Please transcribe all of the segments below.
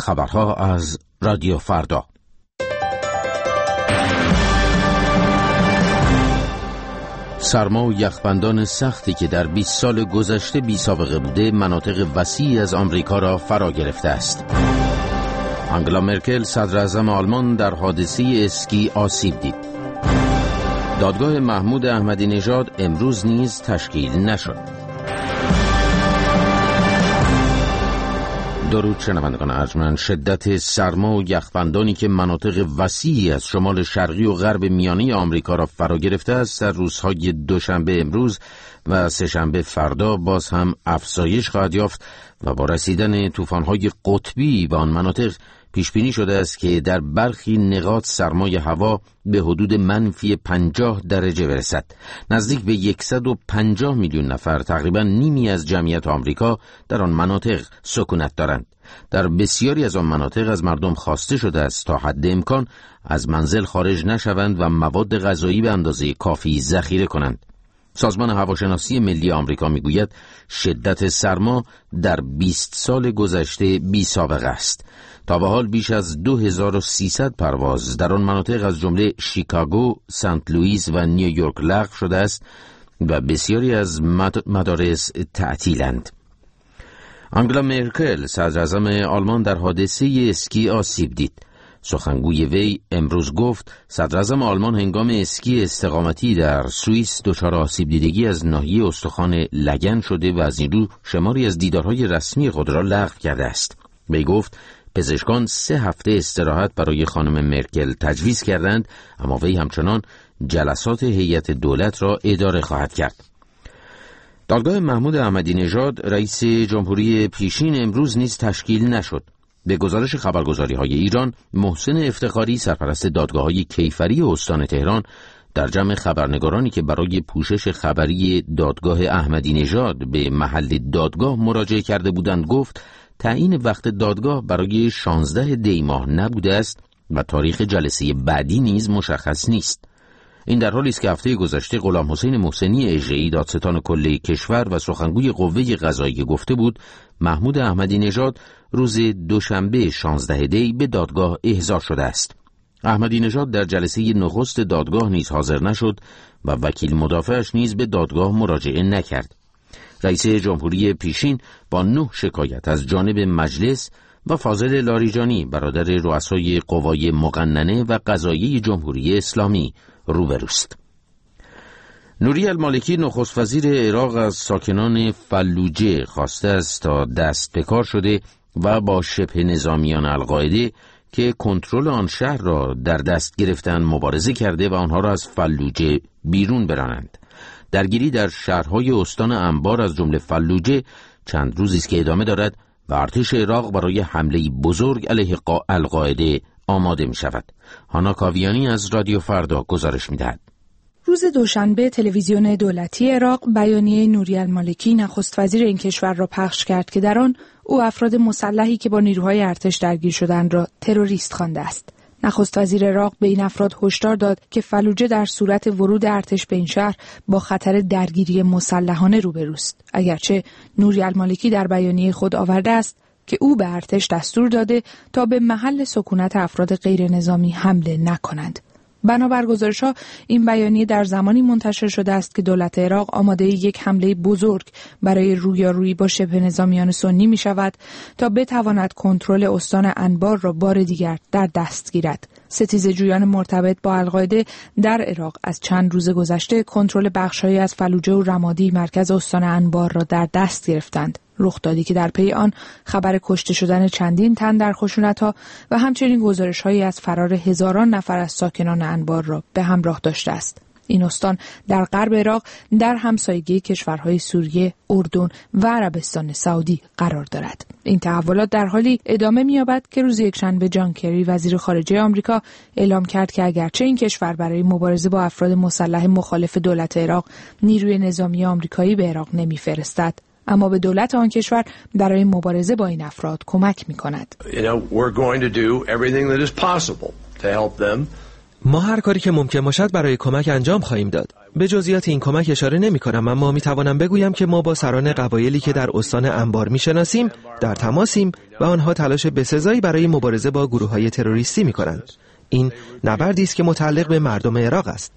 خبرها از رادیو فردا. سرما و یخبندان سختی که در 20 سال گذشته بی سابقه بوده مناطق وسیعی از آمریکا را فرا گرفته است. آنگلا مرکل صدر اعظم آلمان در حادثه اسکی آسیب دید. دادگاه محمود احمدی نژاد امروز نیز تشکیل نشد. درود شنوندگان ارجمند، شدت سرما و یخبندانی که مناطق وسیعی از شمال شرقی و غرب میانه آمریکا را فرا گرفته است در روزهای دوشنبه امروز و سه‌شنبه فردا باز هم افزایش خواهد یافت و با رسیدن طوفان‌های قطبی به آن مناطق پیش بینی شده است که در برخی نقاط سرمای هوا به حدود منفی 50 درجه برسد. نزدیک به 150 میلیون نفر، تقریبا نیمی از جمعیت آمریکا، در آن مناطق سکونت دارند. در بسیاری از آن مناطق از مردم خواسته شده است تا حد امکان از منزل خارج نشوند و مواد غذایی به اندازه کافی ذخیره کنند. سازمان هواشناسی ملی آمریکا میگوید شدت سرما در 20 سال گذشته بی سابقه است. تا به حال بیش از 2300 پرواز در آن مناطق از جمله شیکاگو، سنت لوئیس و نیویورک لغو شده است و بسیاری از مدارس تعطیلند. آنگلا مرکل صدر اعظم آلمان در حادثه اسکی آسیب دید. سخنگوی وی امروز گفت صدر اعظم آلمان هنگام اسکی استقامتی در سوئیس دچار آسیب دیدگی از ناحیه استخوان لگن شده و از این رو شماری از دیدارهای رسمی خود را لغو کرده است. وی گفت پزشکان 3 هفته استراحت برای خانم مرکل تجویز کردند، اما وی همچنان جلسات هیئت دولت را اداره خواهد کرد. دادگاه محمود احمدی نژاد رئیس جمهوری پیشین امروز نیز تشکیل نشد. به گزارش خبرگزاری‌های ایران، محسن افتخاری سرپرست دادگاه‌های کیفری استان تهران در جمع خبرنگارانی که برای پوشش خبری دادگاه احمدی نژاد به محل دادگاه مراجعه کرده بودند گفت تعیین وقت دادگاه برای 16 دی ماه نبوده است و تاریخ جلسه بعدی نیز مشخص نیست. این در حالی است که هفته گذشته غلام حسین محسنی اژه‌ای دادستان کل کشور و سخنگوی قوه قضاییه گفته بود محمود احمدی نژاد روز دوشنبه 16 دی به دادگاه احضار شده است. احمدی نژاد در جلسه نخست دادگاه نیز حاضر نشد و وکیل مدافعش نیز به دادگاه مراجعه نکرد. رئیس جمهوری پیشین با 9 شکایت از جانب مجلس و فاضل لاریجانی برادر رؤسای قوای مقننه و قضاییه جمهوری اسلامی روبروست. نوری المالکی نخست وزیر عراق از ساکنان فلوجه خواسته است تا دست به کار شده و با شبه نظامیان القاعده که کنترل آن شهر را در دست گرفتن مبارزه کرده و آنها را از فلوجه بیرون برانند. درگیری در شهرهای استان انبار از جمله فلوجه چند روزی است که ادامه دارد و ارتش عراق برای حمله بزرگ علیه القاعده آماده می شود. هانا کاویانی از رادیو فردا گزارش می دهد. روز دوشنبه تلویزیون دولتی عراق بیانیه نوری المالکی نخست وزیر این کشور را پخش کرد که در آن او افراد مسلحی که با نیروهای ارتش درگیر شدند را تروریست خوانده است. نخست وزیر عراق به این افراد هشدار داد که فلوجه در صورت ورود ارتش به این شهر با خطر درگیری مسلحانه روبروست. اگرچه نوری المالکی در بیانیه خود آورده است که او به ارتش دستور داده تا به محل سکونت افراد غیر نظامی حمله نکنند. بنابر گزارش‌ها این بیانیه در زمانی منتشر شده است که دولت عراق آماده یک حمله بزرگ برای رویارویی با شبه نظامیان سنی می شود تا بتواند کنترل استان انبار را بار دیگر در دست گیرد. ستیزه‌جویان مرتبط با القاعده در عراق از چند روز گذشته کنترل بخش‌هایی از فلوجه و رمادی مرکز استان انبار را در دست گرفتند. رخ دادی که در پی آن خبر کشته شدن چندین تن در خشونت‌ها و همچنین گزارش‌هایی از فرار هزاران نفر از ساکنان انبار را به همراه داشته است. این استان در غرب عراق در همسایگی کشورهای سوریه، اردن و عربستان سعودی قرار دارد. این تحولات در حالی ادامه می‌یابد که روز یکشنبه جان کری وزیر خارجه آمریکا اعلام کرد که اگرچه این کشور برای مبارزه با افراد مسلح مخالف دولت عراق نیروی نظامی آمریکایی به عراق نمی‌فرستد، اما به دولت آن کشور برای مبارزه با این افراد کمک می‌کند. We're going to do everything that is possible to help them ما هر کاری که ممکن باشد برای کمک انجام خواهیم داد. به جزئیات این کمک اشاره نمی‌کنم، اما می‌توانم بگویم که ما با سران قبایلی که در استان انبار می‌شناسیم در تماسیم و آنها تلاش بسزایی برای مبارزه با گروه‌های تروریستی می‌کنند. این نبردی است که متعلق به مردم عراق است.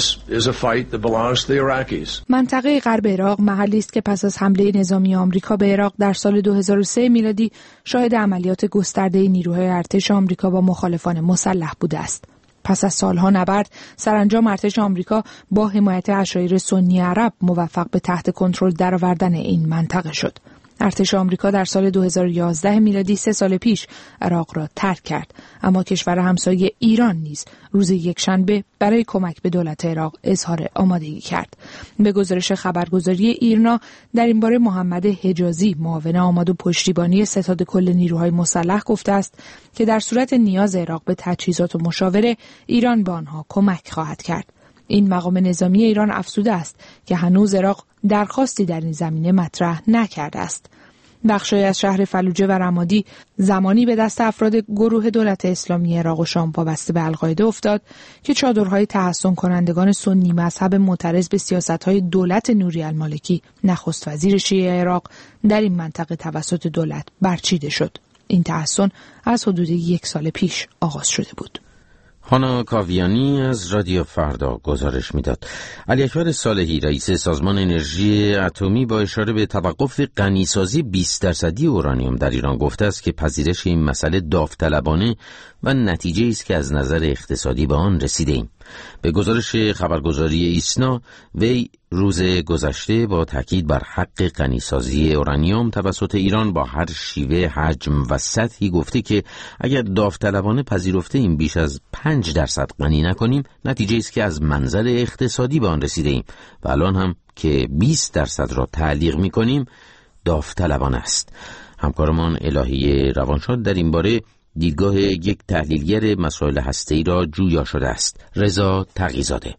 منطقه غرب عراق محلی است که پس از حمله نظامی آمریکا به عراق در سال 2003 میلادی شاهد عملیات گسترده نیروهای ارتش آمریکا با مخالفان مسلح بوده است. پس از سالها نبرد، سرانجام ارتش آمریکا با حمایت عشایر سنی عرب موفق به تحت کنترل درآوردن این منطقه شد. ارتش آمریکا در سال 2011 میلادی 3 سال پیش عراق را ترک کرد، اما کشور همسایه ایران نیز روز یکشنبه برای کمک به دولت عراق اظهار آمادگی کرد. به گزارش خبرگزاری ایرنا در این باره محمد حجازی، معاون آماد و پشتیبانی ستاد کل نیروهای مسلح گفته است که در صورت نیاز عراق به تجهیزات و مشاوره ایران به آنها کمک خواهد کرد. این مقام نظامی ایران افزوده است که هنوز عراق درخواستی در این زمینه مطرح نکرده است. بخشی از شهر فلوجه و رمادی زمانی به دست افراد گروه دولت اسلامی عراق و شام وابسته به القاعده افتاد که چادرهای تحصن کنندگان سنی مذهب معترض به سیاست‌های دولت نوری المالکی، نخست وزیر شیعه عراق، در این منطقه توسط دولت برچیده شد. این تحصن از حدود 1 سال پیش آغاز شده بود. هانا کاویانی از رادیو فردا گزارش میداد. علی اکبر صالحی رئیس سازمان انرژی اتمی با اشاره به توقف غنیسازی 20% اورانیوم در ایران گفته است که پذیرش این مسئله داوطلبانه و نتیجه است که از نظر اقتصادی به آن رسیده ایم. به گزارش خبرگزاری ایسنا، وی روز گذشته با تاکید بر حق غنیسازی اورانیوم توسط ایران با هر شیوه، حجم و سطحی گفته که اگر داوطلبانه پذیرفته این بیش از 5% غنی نکنیم، نتیجه است که از منظر اقتصادی به آن رسیده ایم و الان هم که 20% را تعلیق می‌کنیم داوطلبانه است. همکارمان الهی روانشاد در این باره دیدگاه یک تحلیلگر مسائل هسته‌ای را جویا شده است. رضا تقی‌زاده: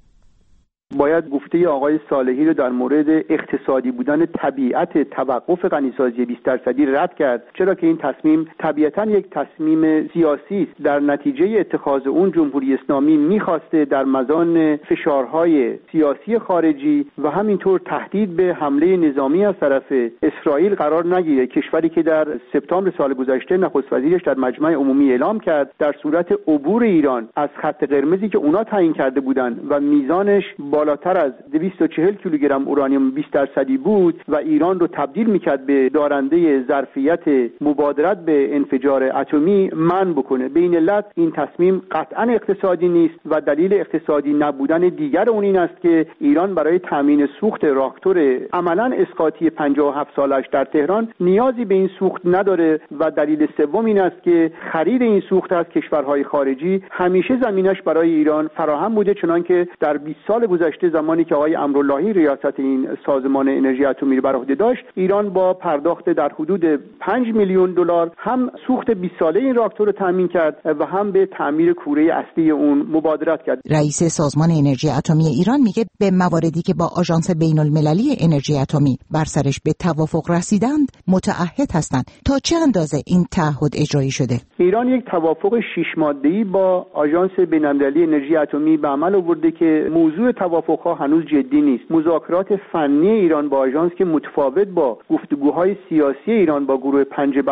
باید گفته آقای صالحی رو در مورد اقتصادی بودن طبیعت توقف غنیسازی 20% رد کرد، چرا که این تصمیم طبیعتاً یک تصمیم سیاسی است. در نتیجه اتخاذ اون جمهوری اسلامی می‌خواسته در مزان فشارهای سیاسی خارجی و همینطور تهدید به حمله نظامی از طرف اسرائیل قرار نگیره. کشوری که در سپتامبر سال گذشته نخست وزیرش در مجمع عمومی اعلام کرد در صورت عبور ایران از خط قرمزی که اونا تعیین کرده بودند و میزانش بالاتر از 240 کیلوگرم اورانیوم 20% بود و ایران رو تبدیل میکرد به دارنده ظرفیت مبادرت به انفجار اتمی منع بکنه. به این علت این تصمیم قطعا اقتصادی نیست و دلیل اقتصادی نبودن دیگر اون این است که ایران برای تامین سوخت راکتور عملاً اسقاطی 57 سالش در تهران نیازی به این سوخت نداره و دلیل سوم این است که خرید این سوخت از کشورهای خارجی همیشه زمینش برای ایران فراهم بوده، چنانکه در 20 سال گذشته زمانی که آقای امراللهی ریاست این سازمان انرژی اتمی رو بر عهده داشت، ایران با پرداخت در حدود 5 میلیون دلار هم سوخت 20 ساله این راکتور رو تامین کرد و هم به تعمیر کوره اصلی اون مبادرت کرد. رئیس سازمان انرژی اتمی ایران میگه به مواردی که با آژانس بین‌المللی انرژی اتمی بر سرش به توافق رسیدند متعهد هستند. تا چه اندازه این تعهد اجرایی شده؟ ایران یک توافق 6 ماده‌ای با آژانس بین‌المللی انرژی اتمی به عمل آورده که موضوع توافق‌ها هنوز جدی نیست. مذاکرات فنی ایران با آژانس که متفاوت با گفتگوهای سیاسی ایران با گروه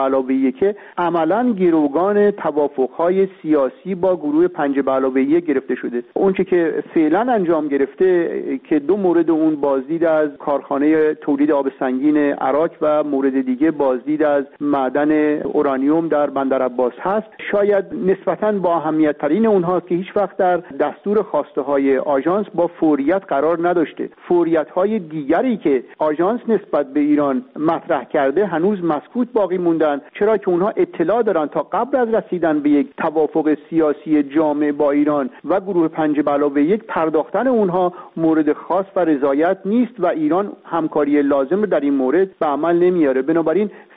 5+1 عملاً گروگان توافق‌های سیاسی با گروه 5+1 گرفته شده. اونچه که فعلا انجام گرفته که 2 مورد اون بازدید از کارخانه تولید آب سنگین عراق و مورد دیگه بازدید از معدن اورانیوم در بندر عباس هست، شاید نسبتاً با اهمیت ترین اونها که هیچ وقت در دستور خواسته های آژانس با فوریت قرار نداشته. فوریت‌های دیگری که آژانس نسبت به ایران مطرح کرده هنوز مسکوت باقی موندن، چرا که اونها اطلاع دارن تا قبل از رسیدن به یک توافق سیاسی جامع با ایران و گروه 5+1 پرداختن اونها مورد خاص و رضایت نیست و ایران همکاری لازم رو در این مورد به عمل نمیاره. بنابراین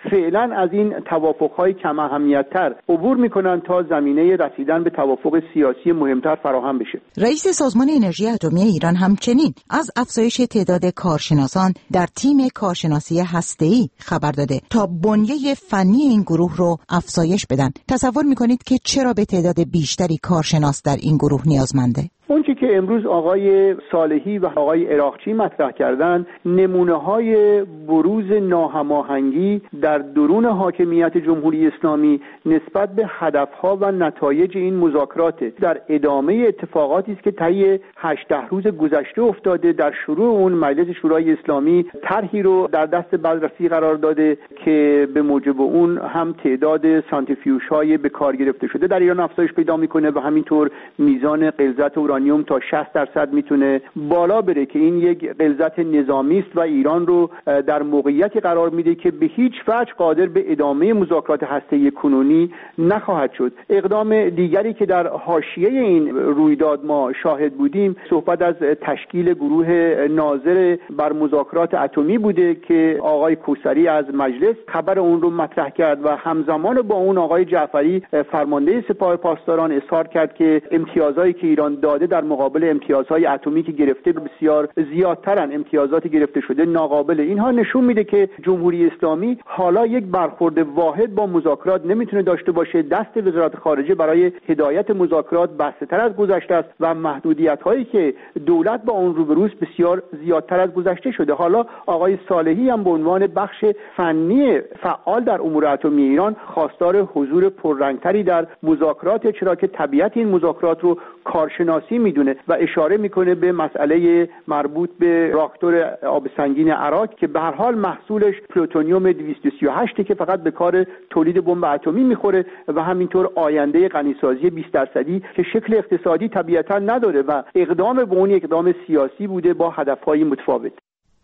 فعلا از این توافق‌های کم اهمیت‌تر عبور می‌کنن تا زمینه رسیدن به توافق سیاسی مهمتر فراهم بشه. رئیس سازمان انرژی اتمی ایران همچنین از افزایش تعداد کارشناسان در تیم کارشناسی هسته‌ای خبر داده تا بنیه فنی این گروه رو افزایش بدن. تصور می‌کنید که چرا به تعداد بیشتری کارشناس در این گروه نیازمنده؟ اون چیزی که امروز آقای صالحی و آقای عراقچی مطرح کردن نمونه‌های بروز ناهماهنگی در درون حاکمیت جمهوری اسلامی نسبت به هدفها و نتایج این مذاکرات در ادامه اتفاقاتی است که طی 18 روز گذشته افتاده. در شروع اون مجلس شورای اسلامی طرحی رو در دست بررسی قرار داده که به موجب اون هم تعداد سانتریفیوژهای به کار گرفته شده در ایران افزایش پیدا میکنه و همینطور میزان غلظت اورانیوم تا 60% میتونه بالا بره که این یک غلظت نظامی است و ایران رو در موقعیتی قرار میده که به هیچ وجه قادر به ادامه مذاکرات هسته‌ای کنونی نخواهد شد. اقدام دیگری که در حاشیه این رویداد ما شاهد بودیم صحبت از تشکیل گروه ناظر بر مذاکرات اتمی بوده که آقای کوثری از مجلس خبر اون رو مطرح کرد و همزمان با اون آقای جعفری فرمانده سپاه پاسداران اظهار کرد که امتیازاتی که ایران داده در مقابل امتیازهای اتمی که گرفته بسیار زیادترن، امتیازات گرفته شده ناقابله. اینها نشون میده که جمهوری اسلامی حالا یک برخورد واحد با مذاکرات نمیتونه داشته باشه. دست وزارت خارجه برای هدایت مذاکرات بسته‌تر از گذشته است و محدودیت‌هایی که دولت با اون روبروست بسیار زیادتر از گذشته شده. حالا آقای صالحی هم به عنوان بخش فنی فعال در امور اتمی ایران خواستار حضور پررنگتری در مذاکرات، چرا که طبیعت این مذاکرات رو کارشناسی میدونه و اشاره میکنه به مسئله مربوط به راکتور آب سنگین عراق که به هر حال محصولش پلوتونیوم 238 که فقط به کار تولید بمب اتمی میخوره و همینطور آینده غنیسازی 20% که شکل اقتصادی طبیعتا نداره و اقدام به اون اقدام سیاسی بوده با هدفهای متفاوت.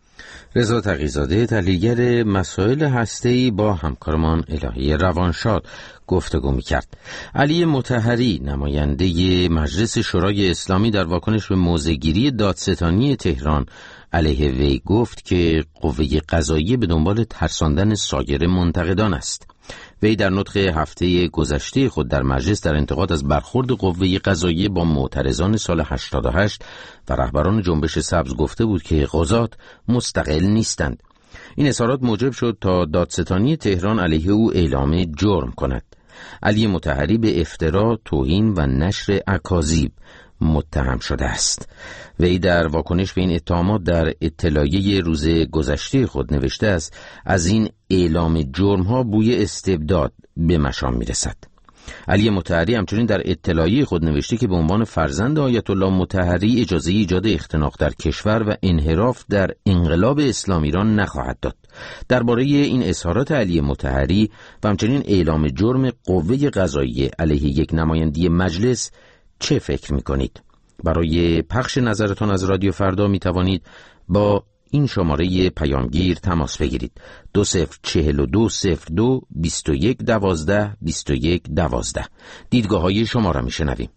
رضا تقی‌زاده تحلیلگر مسائل هسته‌ای با همکارمان الهی روانشاد گفتگو می‌کرد. علی مطهری نماینده مجلس شورای اسلامی در واکنش به موضع‌گیری دادستانی تهران علیه وی گفت که قوه قضاییه به دنبال ترساندن سایر منتقدان است. وی در نطق هفته گذشته خود در مجلس در انتقاد از برخورد قوه قضاییه با معترضان سال 88 و رهبران جنبش سبز گفته بود که قضات مستقل نیستند. این اظهارات موجب شد تا دادستانی تهران علیه او اعلام جرم کند. علی مطهری به افترا، توهین و نشر اکاذیب متهم شده است. وی در واکنش به این اتهامات در اطلاعیه روز گذشته خود نوشته است: از این اعلام جرم‌ها بوی استبداد به مشام می‌رسد. علی مطهری همچنین در اطلاعیه خود نوشته که به عنوان فرزند آیت الله مطهری اجازه ایجاد اختناق در کشور و انحراف در انقلاب اسلام ایران نخواهد داد. درباره این اظهارات علی مطهری و همچنین اعلام جرم قوه قضاییه علیه یک نماینده مجلس چه فکر می‌کنید؟ برای پخش نظرتان از رادیو فردا می توانید با این شماره پیامگیر تماس بگیرید. 20420221122112. دیدگاه های شما را می شنویم.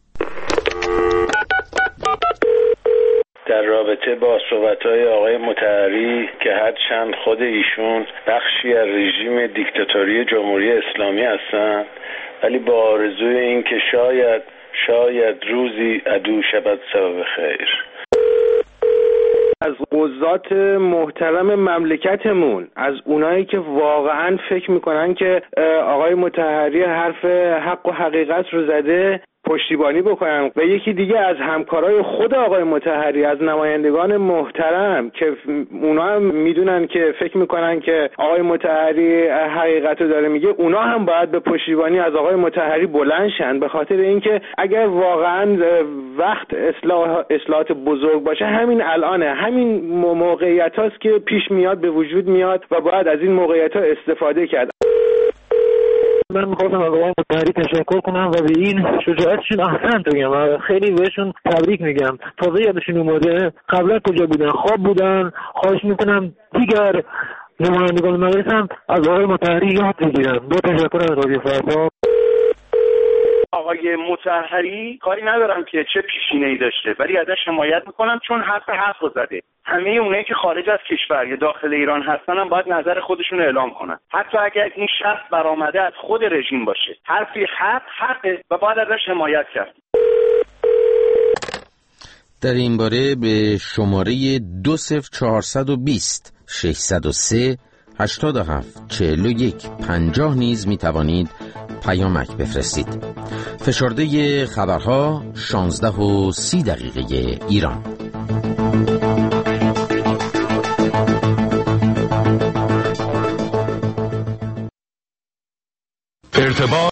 در رابطه با صحبت‌های آقای مطهری که هرچند خود ایشون بخشی از رژیم دیکتاتوری جمهوری اسلامی هستند، ولی با آرزوی این که شاید روزی عدو شود سبب خیر. از قضات محترم مملکتمون، از اونایی که واقعا فکر میکنن که آقای مطهری حرف حق و حقیقت رو زده، پشتیبانی بکنن. و یکی دیگه از همکارای خود آقای مطهری، از نمایندگان محترم که اونا هم میدونن که فکر میکنن که آقای مطهری حقیقت رو داره میگه، اونا هم باید به پشتیبانی از آقای مطهری بلند شن، به خاطر اینکه اگر واقعا وقت اصلاحات بزرگ باشه همین الانه، همین موقعیت هاست که پیش میاد، به وجود میاد و باید از این موقعیت ها استفاده کرد. من میخواستم از آقای مطهری تشکر کنم و به این شجاعتشون احسنت بگم و خیلی بهشون تبریک میگم. تازه یادشون اومده قبلا کجا بودن، خواب بودن. خواهش میکنم دیگر نمایندگان مجلس از آقای مطهری یاد بگیرن. با تشکر از رادیو فردا. آقای آقای مطهری کاری ندارم که چه پیشینه‌ای داشته، ولی ازش حمایت میکنم چون حق رو زده. همه اونایی که خارج از کشور یا داخل ایران هستن هم باید نظر خودشون اعلام کنن، حتی اگر این شخص برآمده از خود رژیم باشه. حرفی حقه و باید ازش حمایت کرد. در این باره به شماره 20420 603 87 41 50 نیز می توانید پیامک بفرستید. فشرده خبرها 16:30 ایران. ارتباط